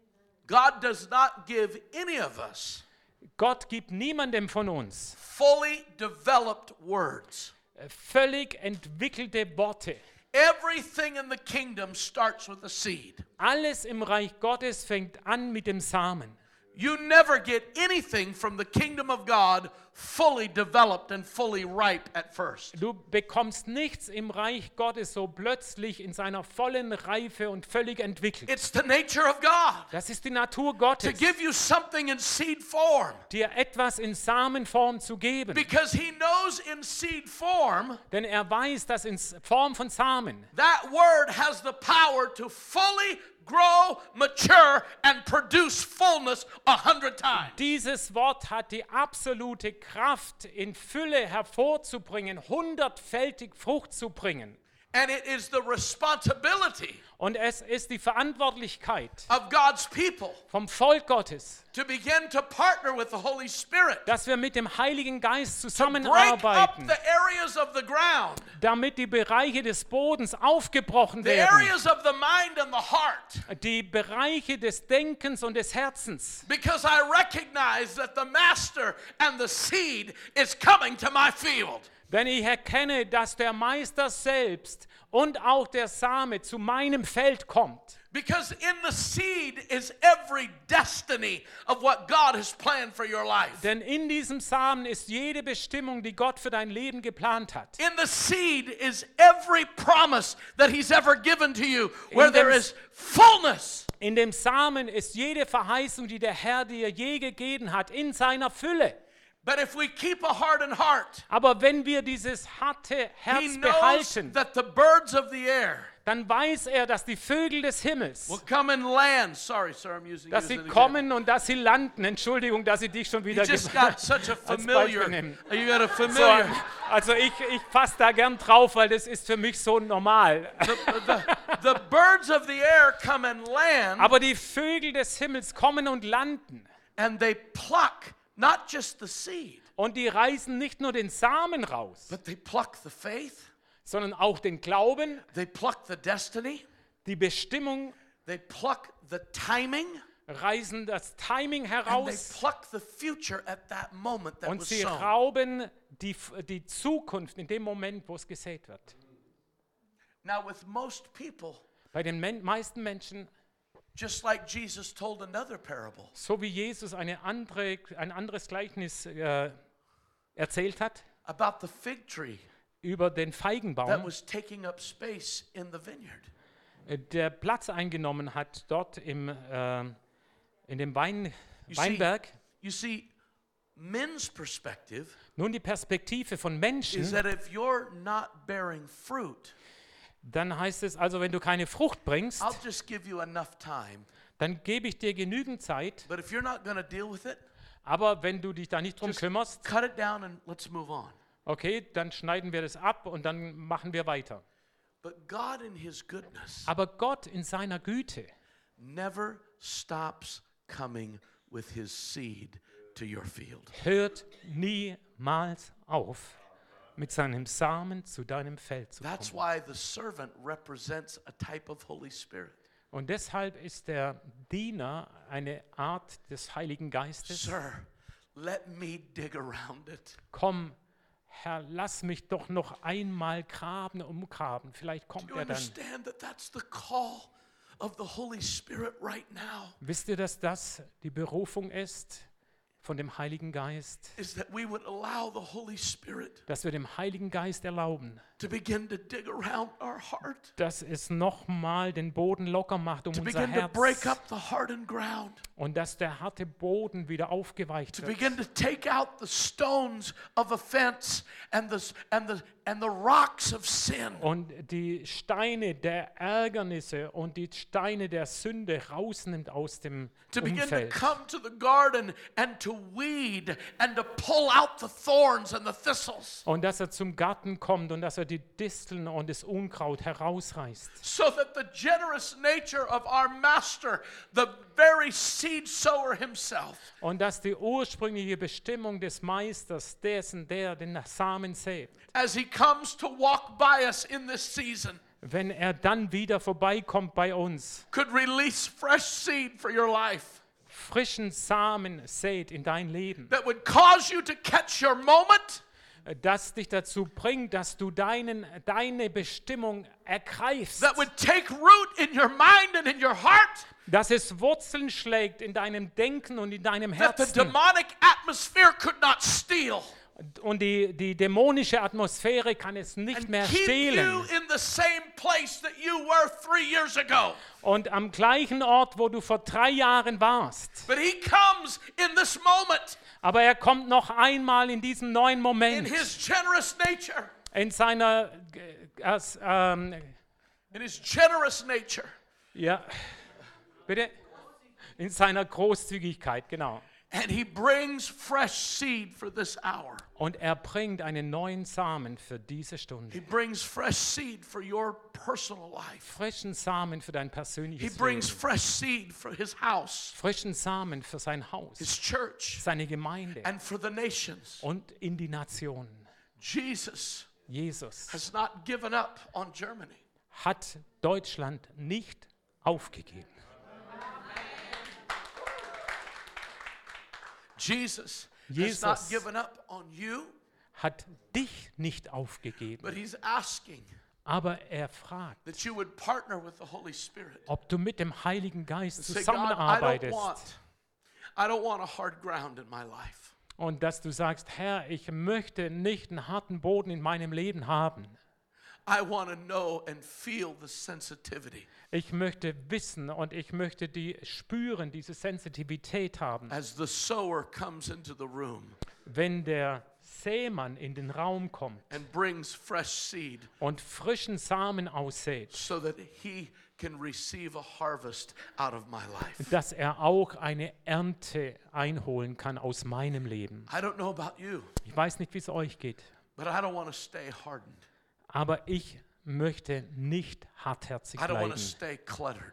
God does not give any of us Gott gibt niemandem von uns fully developed words. äh, völlig entwickelte Worte. Everything in the kingdom starts with a seed. Alles im Reich Gottes fängt an mit dem Samen. You never get anything from the kingdom of God fully developed and fully ripe at first. Du bekommst nichts im Reich Gottes so plötzlich in seiner vollen Reife und völlig entwickelt. It's the nature of God Das ist die Natur to Gottes, give you something in seed form. dir etwas in Samenform zu geben. Because he knows in seed form, Denn er weiß, dass in Form von Samen that word has the power to fully grow, mature, and produce fullness a hundred times. dieses Wort hat die absolute Kraft, in Fülle hervorzubringen, hundertfältig Frucht zu bringen. And it is the responsibility Und es ist die Verantwortlichkeit of God's people vom Volk Gottes, to begin to partner with the Holy Spirit, dass wir mit dem Heiligen Geist break up zusammenarbeiten, the areas of the ground, damit die Bereiche des Bodens aufgebrochen the werden, areas of the mind and the heart. die Bereiche des Denkens und des Herzens. Because I recognize that the master and the seed is coming to my field. Denn ich erkenne, dass der Meister selbst und auch der Same zu meinem Feld kommt. Because in the seed is every destiny of what God has planned for your life. Denn in diesem Samen ist jede Bestimmung, die Gott für dein Leben geplant hat. In the seed is every promise that he's ever given to you, where In dem there is fullness. In dem Samen ist jede Verheißung, die der Herr dir je gegeben hat, in seiner Fülle. But if we keep a hardened heart, Aber wenn wir dieses harte he Herz knows behalten, that the birds of the air dann weiß er, dass die Vögel des Himmels, will come and land. Sorry, sir, I'm using you dass as sie an example. kommen und dass sie landen. Entschuldigung, dass ich dich schon wieder You just ge- got such a als familiar. Beispiel nehmen. You got a So, familiar. also ich, ich passe da gern drauf, weil das ist für mich so normal. the, the, the birds of the air come and land, Aber die Vögel des Himmels kommen und landen and they pluck Not just the seed, Und die reißen nicht nur den Samen raus, but they pluck the faith, sondern auch den Glauben, they pluck the destiny, die Bestimmung, they pluck the timing, reißen das Timing and they heraus pluck the future at that moment that und was sie sown. rauben die, die Zukunft in dem Moment, wo es gesät wird. Now with most people, Bei den Men- meisten Menschen, just like Jesus told another parable, so wie Jesus eine andere, ein anderes Gleichnis äh, erzählt hat, about the fig tree über den that Feigenbaum, was taking up space in the vineyard. äh, der Platz eingenommen hat dort im, äh, in dem Wein, You see, Weinberg. you see, men's perspective Nun die Perspektive von is Menschen, that if you're not bearing fruit, dann heißt es also, wenn du keine Frucht bringst, I'll just give you enough time. dann gebe ich dir genügend Zeit, But if you're not going to deal with it, aber wenn du dich da nicht drum just kümmerst, cut it down and let's move on. okay, dann schneiden wir das ab und dann machen wir weiter. But God in his goodness Aber Gott in seiner Güte never stops coming with his seed to your field. hört niemals auf, mit seinem Samen zu deinem Feld zu That's kommen. why the servant represents a type of Holy Spirit. Und deshalb ist der Diener eine Art des Heiligen Geistes. Sir, let me dig around it. Komm, Herr, lass mich doch noch einmal graben, umgraben. Vielleicht kommt Do you er dann. understand that that's the call of the Holy Spirit right now? Wisst ihr, dass das die Berufung ist von dem Heiligen Geist? Is that we would allow the Holy Spirit Dass wir dem Heiligen Geist erlauben, to begin to dig around our heart, dass es nochmal den Boden locker macht um to unser begin to break Herz up the hardened ground, und dass der harte Boden wieder aufgeweicht to wird. begin to take out the stones of offense and the, and the, and the rocks of sin. Und die Steine der Ärgernisse und die Steine der Sünde rausnimmt aus dem To begin to Umfeld. come to the garden and to weed and to pull out the thorns and the thistles, Und dass er zum Garten kommt und dass er die Disteln und das Unkraut herausreißt. so that the generous nature of our master, the very seed sower himself, Und dass die ursprüngliche Bestimmung des Meisters, dessen, der den Samen sät, as he comes to walk by us in this season, wenn er dann wieder vorbeikommt bei uns, could release fresh seed for your life frischen Samen sät in dein Leben, that would cause you to catch your moment, das dich dazu bringt, dass du deinen, deine Bestimmung ergreifst, that would take root in your mind and in your heart, dass es Wurzeln schlägt in deinem Denken und in deinem that the Herzen demonic atmosphere could not steal, und die, die dämonische Atmosphäre kann es nicht and mehr keep you stehlen. in the same place that you were three years ago. Und am gleichen Ort, wo du vor drei Jahren warst. But he comes in this moment, Aber er kommt noch einmal in diesem neuen in Moment, his generous nature, in seiner, äh, als, ähm, in his generous nature. ja, bitte, in seiner Großzügigkeit, genau. And he brings fresh seed for this hour. Und er bringt einen neuen Samen für diese He Stunde. brings fresh seed for your personal life. Frischen Samen für dein He persönliches brings Leben. fresh seed for his house, Frischen Samen für sein Haus, his church, seine Gemeinde and for the nations. und in die Nationen. Jesus Jesus has not given up on Germany. hat Deutschland nicht aufgegeben. Jesus, has Jesus. not given up on you, Hat dich nicht aufgegeben, but he's asking aber er fragt, that you would partner with the Holy Spirit. ob du mit dem Heiligen Geist Say, God, I don't zusammenarbeitest want, I don't want a hard ground in my life. und dass du sagst, Herr, ich möchte nicht einen harten Boden in meinem Leben haben. I want to know and feel the sensitivity Ich möchte wissen und ich möchte die spüren, diese Sensitivität haben. as the sower comes into the room Wenn der Sämann in den Raum kommt and brings fresh seed und frischen Samen aussät, so that he can receive a harvest out of my life. dass er auch eine Ernte einholen kann aus meinem Leben. I don't know about you, Ich weiß nicht, wie es euch geht, but I don't want to stay hardened. aber ich möchte nicht hartherzig I don't want to bleiben. stay cluttered.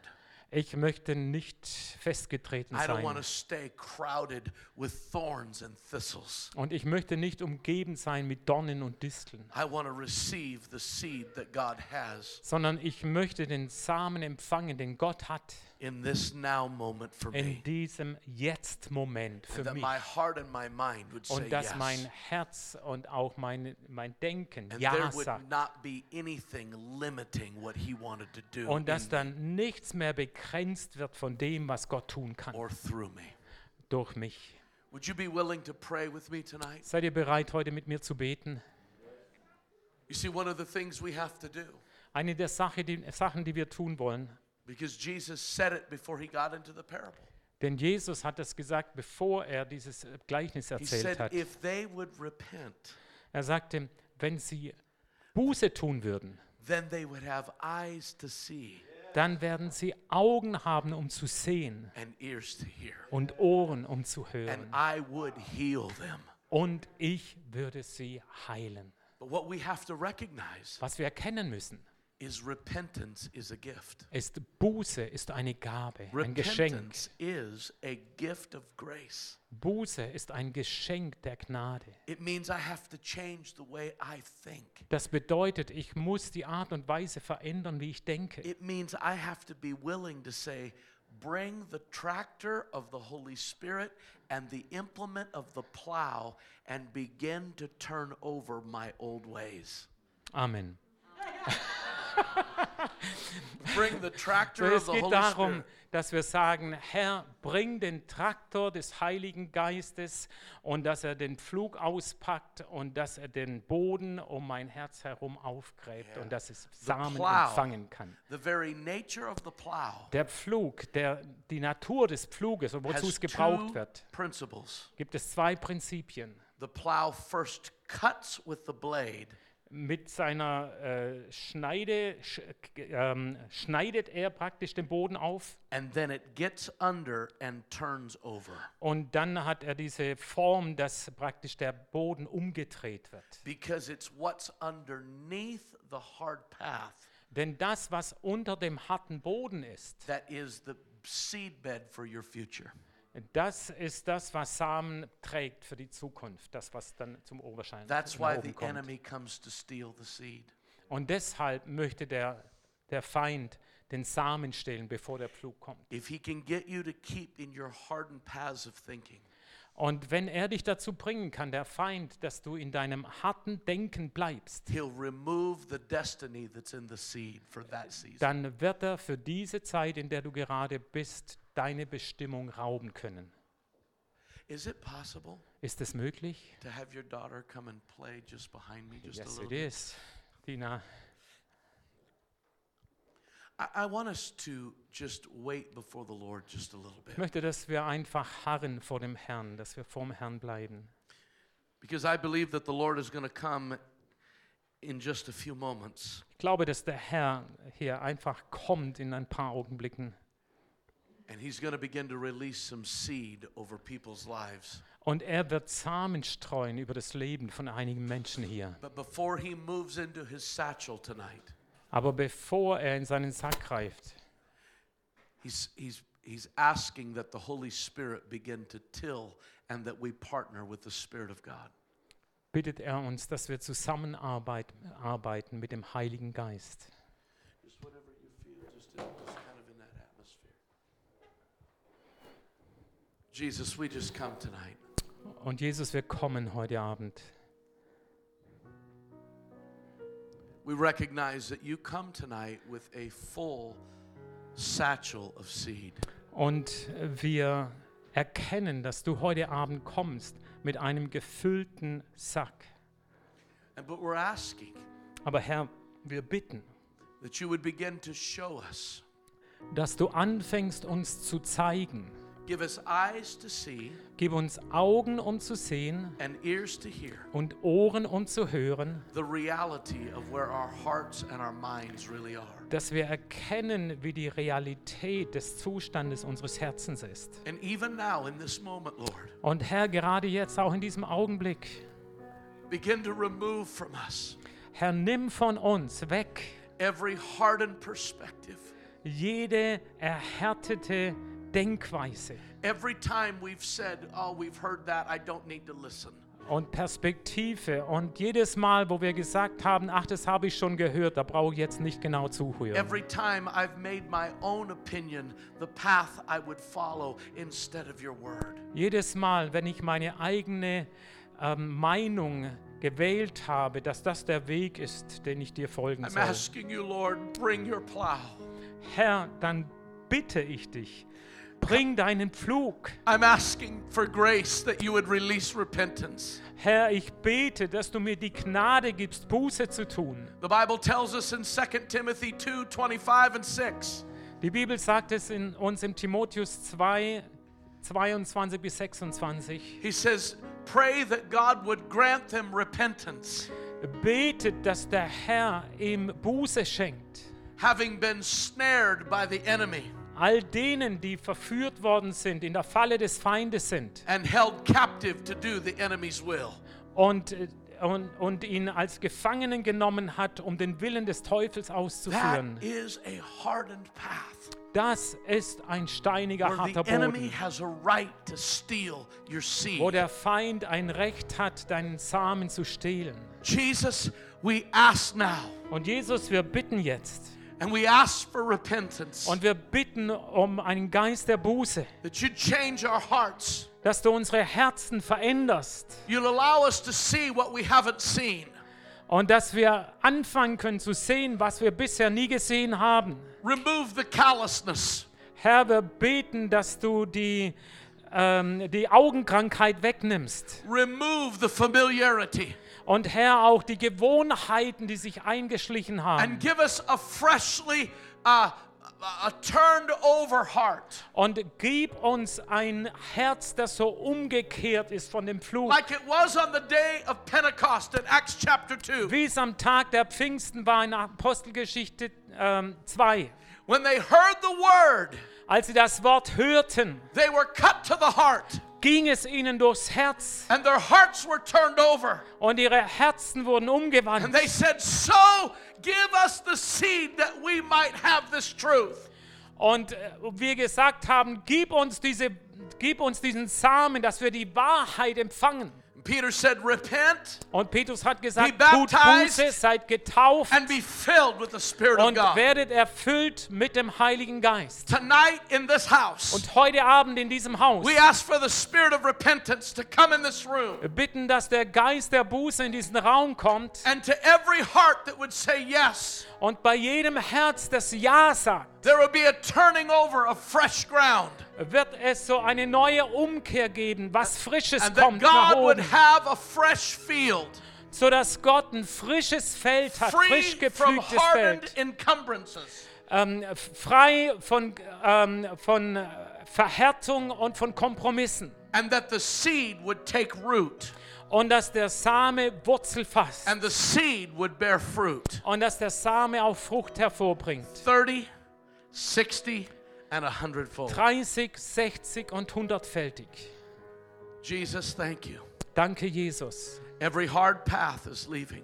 Ich möchte nicht festgetreten I don't want to sein. stay crowded with thorns and thistles. Und ich möchte nicht umgeben sein mit Dornen und Disteln, I want to receive the seed that God has sondern ich möchte den Samen empfangen, den Gott hat in this now moment for me. in diesem Jetzt-Moment And für that mich. my heart and my mind would say Und dass mein yes. Herz und auch mein, mein Denken And Ja there would sagt. not be anything limiting what he wanted to do Und dass in me dann nichts mehr begrenzt wird von dem, was Gott tun kann or through me. durch mich. Would you be willing to pray with me tonight? Seid ihr bereit, heute mit mir zu beten? You see, one of the things we have to do, Eine der Sache, die, Sachen, die wir tun wollen, because Jesus said it before he got into the parable. denn Jesus hat es gesagt, bevor er dieses äh, Gleichnis He erzählt said, hat. if they would repent, Er sagte, wenn sie Buße tun würden, then they would have eyes to see dann werden sie Augen haben, um zu sehen and ears to hear. und Ohren, um zu And hören. I would heal them. Und ich würde sie heilen. But what we have to recognize Was wir erkennen müssen, is repentance is a gift. ist Buße ist eine Gabe, ein Geschenk. Repentance is a gift of grace. Buße ist ein Geschenk der Gnade. It means I have to change the way I think. Das bedeutet, ich muss die Art und Weise verändern, wie ich denke. It means I have to be willing to say, bring the tractor of the Holy Spirit and the implement of the plow and begin to turn over my old ways. Amen. Bring the tractor So, of es the geht Holy darum, Spirit. dass wir sagen, Herr, bring den Traktor des Heiligen Geistes und dass er den Pflug auspackt und dass er den Boden um mein Herz herum aufgräbt Yeah. und dass es The Samen plow. empfangen kann. The very nature of the plow Der Pflug, der, die Natur des Pfluges und wozu has es gebraucht two wird, principles. gibt es zwei Prinzipien. The plow first cuts with the blade, Mit seiner äh, Schneide sch, ähm, schneidet er praktisch den Boden auf and then it gets under and turns over. und dann hat er diese Form, dass praktisch der Boden umgedreht wird. Because it's what's underneath the hard path Denn das, was unter dem harten Boden ist, that is the seedbed for your future. das ist das, was Samen trägt für die Zukunft, das, was dann zum Oberschein That's nach why oben the kommt. enemy comes to steal the seed. Und deshalb möchte der, der Feind den Samen stehlen, bevor der Pflug kommt. If he can get you to keep in your hardened paths of thinking, Und wenn er dich dazu bringen kann, der Feind, dass du in deinem harten Denken bleibst, he'll remove the destiny that's in the seed for that season. dann wird er für diese Zeit, in der du gerade bist, deine Bestimmung rauben können. Is it possible Ist es möglich? to have your daughter come and play just behind me just a Yes, little it bit? is. Dina, I, I want us to just wait before the Lord just a little ich bit. möchte, dass wir einfach harren vor dem Herrn, dass wir vorm Herrn bleiben. Because I believe that the Lord is going to come in just a few moments. Ich glaube, dass der Herr hier einfach kommt in ein paar Augenblicken. And he's going to begin to release some seed over people's lives. Und er wird Samen streuen über das Leben von einigen Menschen hier. But before he moves into his satchel tonight, Aber bevor er in seinen Sack greift, he's, he's, he's asking that the Holy Spirit begin to till and that we partner with the Spirit of God. bittet er uns, dass wir zusammenarbeiten arbeiten mit dem Heiligen Geist. Just whatever you feel, just, in, just kind of in that atmosphere. Jesus, we just come tonight. Und Jesus, wir kommen heute Abend. We recognize that you come tonight with a full satchel of seed. Und wir erkennen, dass du heute Abend kommst mit einem gefüllten Sack. And but we're asking Aber Herr, wir bitten, that you would begin to show us, dass du anfängst, uns zu zeigen. give us eyes to see Gib uns Augen, um zu sehen and ears to hear und Ohren, um zu hören, the reality of where our hearts and our minds really are. dass wir erkennen, wie die Realität des Zustandes unseres Herzens ist. And even now in this moment, Lord, Und Herr, gerade jetzt, auch in diesem Augenblick, begin to remove from us Herr, nimm von uns weg every hardened perspective. jede erhärtete Denkweise Every time we've said, oh, we've heard that, I don't need to listen. und Perspektive. Und jedes Mal, wo wir gesagt haben, ach, das habe ich schon gehört, da brauche ich jetzt nicht genau zuhören. Every time I've made my own opinion the path I would follow instead of your word. Jedes Mal, wenn ich meine eigene ähm, Meinung gewählt habe, dass das der Weg ist, den ich dir folgen I'm soll. asking you, Lord, bring your plow. Herr, dann bitte ich dich, bring deinen Pflug. I'm asking for grace that you would release repentance. Herr, ich bete, dass du mir die Gnade gibst, Buße zu tun. The Bible tells us in Second Timothy two, twenty-five and six. Die Bibel sagt es in uns im Timotheus zwei, zweiundzwanzig bis sechsundzwanzig. He says, pray that God would grant them repentance, Betet, dass der Herr ihm Buße schenkt. having been snared by the enemy All denen, die verführt worden sind, in der Falle des Feindes sind and held captive to do the enemy's will. und, äh, und, und ihn als Gefangenen genommen hat, um den Willen des Teufels That auszuführen. is a hardened path Das ist ein steiniger, where harter the enemy Boden, has a right to steal your seed. wo der Feind ein Recht hat, deinen Samen zu stehlen. Jesus, we ask now, Und Jesus, wir bitten jetzt and we ask for repentance, und wir bitten um einen Geist der Buße, that you change our hearts. dass du unsere Herzen veränderst You'll allow us to see what we haven't seen. und dass wir anfangen können zu sehen, was wir bisher nie gesehen haben. Remove the callousness. Herr, wir beten, dass du die, ähm, die Augenkrankheit wegnimmst. Remove the familiarity. Und Herr, auch die Gewohnheiten, die sich eingeschlichen haben. And give us a freshly, uh, a turned over heart. Und gib uns ein Herz, das so umgekehrt ist von dem Fluch. Like it was on the day of Pentecost in Acts chapter two. Wie es am Tag der Pfingsten war in Apostelgeschichte ähm, zwei. When they heard the word, Als sie das Wort hörten, they were cut to the heart. ging es ihnen durchs Herz And their hearts were turned over. und ihre Herzen wurden And umgewandt. they said, so give us the seed that we might have this truth. Und äh, wir gesagt haben, gib uns, diese, gib uns diesen Samen, dass wir die Wahrheit empfangen. And Peter said, repent Und Petrus hat gesagt, Be tut baptized Buße, seid getauft and be filled with the Spirit of und God. werdet erfüllt mit dem Heiligen Geist. Tonight in this house, Und heute Abend in diesem Haus we ask for the spirit of repentance to come in this room. wir bitten, dass der Geist der Buße in diesen Raum kommt And to every heart that would say yes, und bei jedem Herz, das Ja sagt, there will be a turning over of fresh ground. wird es so eine neue Umkehr geben, was Frisches And that kommt nach God would oben, have a fresh field, sodass Gott ein frisches Feld hat, frisch free from gepflügtes hardened Feld, encumbrances. ähm, frei von, ähm, von äh, Verhärtung und von Kompromissen. And that the seed would take root. Und dass der Same Wurzel fasst. And the seed would bear fruit. Und dass der Same auch Frucht hervorbringt. thirty, sixty, and a hundredfold. dreißig, sechzig und hundertfältig. Jesus, thank you. Danke, Jesus. Every hard path is leaving.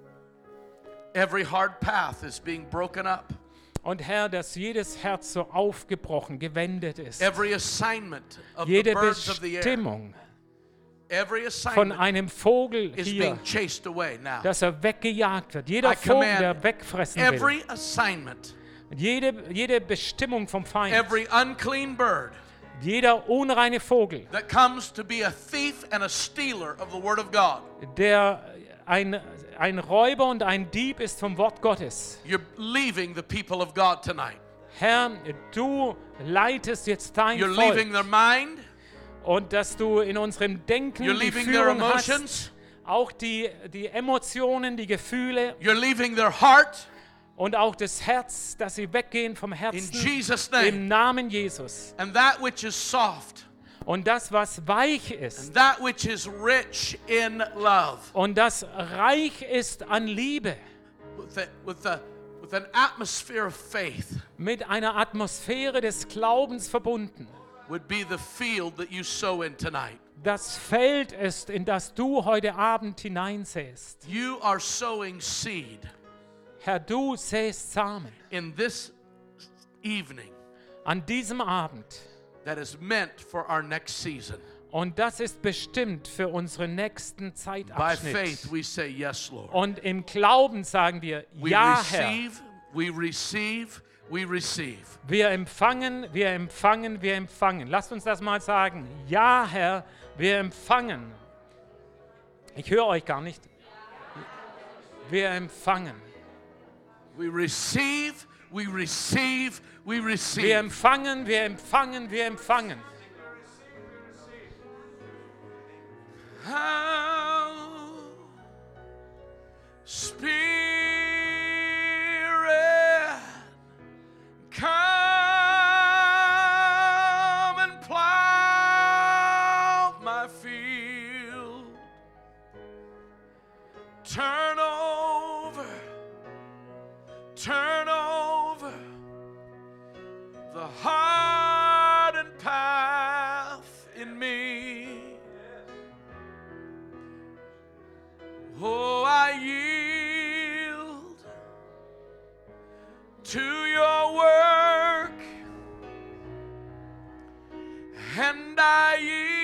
Every hard path is being broken up. Und Herr, dass jedes Herz so aufgebrochen, gewendet ist. Every assignment of the Jede birds of the air. Bestimmung Every von assignment einem Vogel is hier, being chased away now. dass er weggejagt wird. Jeder I Vogel, command der wegfressen will. Every assignment, Jede, jede Bestimmung vom Feind. every unclean bird Jeder unreine Vogel, that comes to be a thief and a stealer of the word of God. der ein, ein Räuber und ein Dieb ist vom Wort Gottes. You're leaving the people of God tonight. Herr, du leitest jetzt dein You're leaving Volk. their mind. Und dass du in unserem Denken You're die leaving their Führung hast, emotions. auch die, die Emotionen, die Gefühle You're leaving their heart. und auch das Herz, dass sie weggehen vom In Herzen Jesus' im name. Namen Jesus. And that which is soft. Und das, was weich ist And that which is rich in love. und das reich ist an Liebe, With, a, with, a, with an atmosphere of faith mit einer Atmosphäre des Glaubens verbunden. would be the field that you sow in tonight. Das Feld ist, in das du heute Abend hineinsäst. You are sowing seed Herr, du säst Samen in this evening an diesem Abend. that is meant for our next season. Und das ist bestimmt für unseren nächsten By Zeitabschnitt. faith, we say, yes, Lord. Und im Glauben sagen wir, We ja, Herr. receive, we receive, we receive. Wir empfangen, wir empfangen, wir empfangen. Lasst uns das mal sagen. Ja, Herr, wir empfangen. Ich höre euch gar nicht. Wir empfangen. We receive, we receive, we Wir receive. empfangen, wir empfangen, wir empfangen. How Spirit, come and plow my field. Turn over, turn over the hardened path in me. Oh, I yield to your work, and I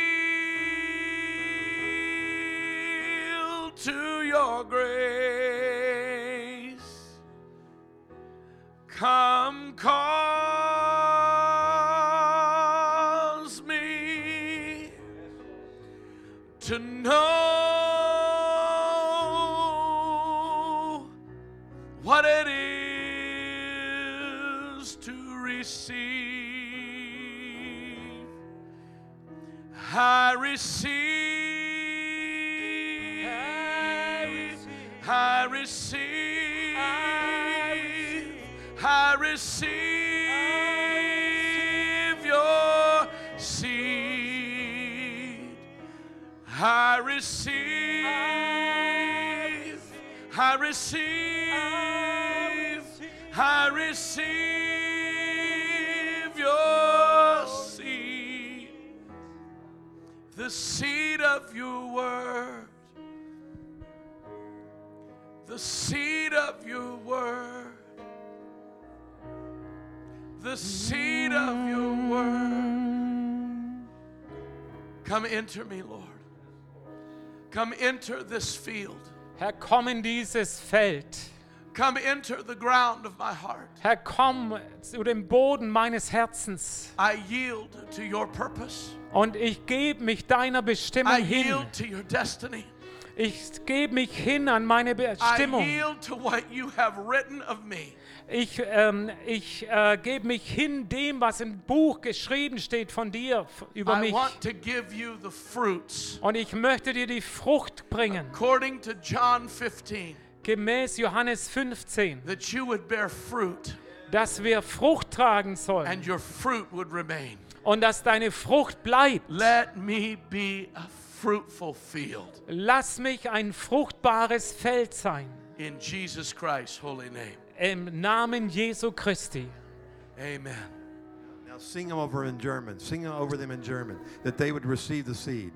yield to your grace. Come cause me to know what it is to receive. I receive. I receive. I receive your seed. I receive. I receive. I receive your seed, the seed of your word, the seed of your word, the seed of your word. Come enter me, Lord. Come enter this field. Herr, komm in dieses Feld. Come enter the ground of my heart. Herr, komm zu dem Boden meines Herzens. I yield to your purpose. Und ich gebe mich deiner Bestimmung I hin. yield to your destiny. Ich gebe mich hin an meine I Bestimmung. yield to what you have written of me. Ich, ähm, ich äh, gebe mich hin dem, was im Buch geschrieben steht von dir f- über I mich. want to give you the fruits. Und ich möchte dir die Frucht bringen, According to John fifteen, gemäß Johannes fünfzehn, that you would bear fruit dass wir Frucht tragen sollen and your fruit would remain. und dass deine Frucht bleibt. Let me be a fruitful field. Lass mich ein fruchtbares Feld sein. In Jesus Christ's holy name. Im Namen Jesu Christi. Amen. Now sing them over in German. Sing them over them in German, that they would receive the seed.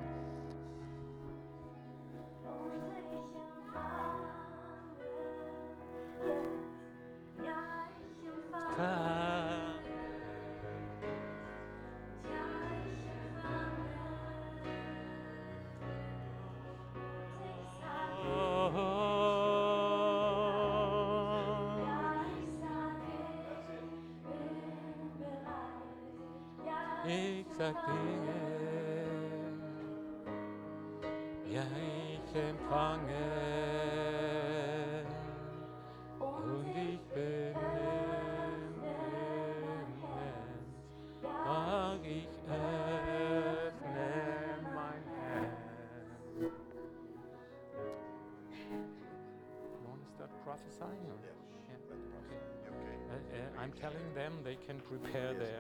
Ich sag Dinge, ja ich empfange und ich bin im Himmel, mag ich öffne mein Herz. You want to start prophesying? Or? Yeah. Okay. Uh, uh, I'm telling them they can prepare their